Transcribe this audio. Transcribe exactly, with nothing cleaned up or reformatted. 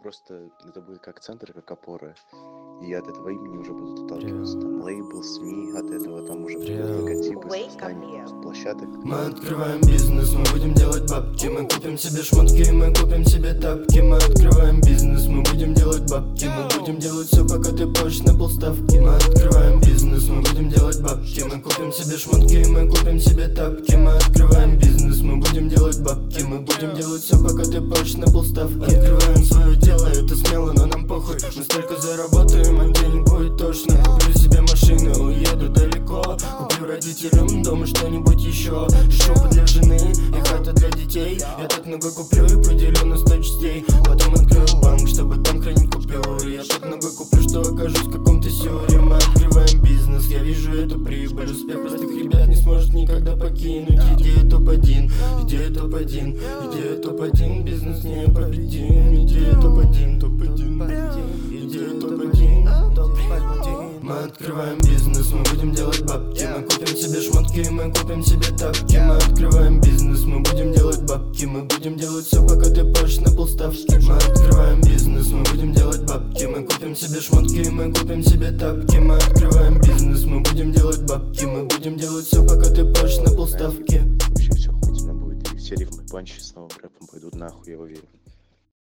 просто это будет как центр, как опора. И от этого имени уже будут отталкиваться. Там лейбл, СМИ, от этого там уже будут логотипы, создание площадок. Мы открываем бизнес, мы будем делать бабки. Мы купим себе шмотки, мы купим себе тапки. Мы открываем бизнес, мы будем делать бабки. Мы будем делать все, пока ты плачешь на полставки. Мы открываем бизнес, мы будем делать бабки. Мы купим себе шмотки, мы купим себе тапки. Мы открываем бизнес, мы будем делать бабки. Мы будем делать все, пока ты плачешь на полставки. Открываем свое дело, это смело, но нам похуй. Мы столько заработаем, а денег будет точно. Куплю себе машину, уеду далеко. Куплю родителям дома что-нибудь еще. Шубы для жены и хата для детей. Я так много куплю и поделю на сто частей. Потом открою банк, чтобы там хранить купюры. Я так много куплю, что окажусь в каком-то сюре. Мы открываем бизнес, я вижу эту прибыль. Успех простых ребят не сможет никогда покинуть. Идея топ один, идея топ один, идея топ один, бизнес непобедим. Идея топ один, топ один, идея топ один, топ один. Мы открываем бизнес, мы будем делать бабки. Мы купим себе шмотки, мы купим себе тапки. Мы открываем бизнес, мы будем делать бабки. Мы будем делать все, пока ты плачешь на полставки. Мы открываем бизнес, мы будем делать бабки. Мы купим себе шмотки, мы купим себе тапки. Мы открываем бизнес, мы будем делать бабки. Мы будем делать все, пока ты плачешь на полставки. Вообще все охуительно будет, и все рифмы панчи с новым рэпом пойдут нахуй, я уверен.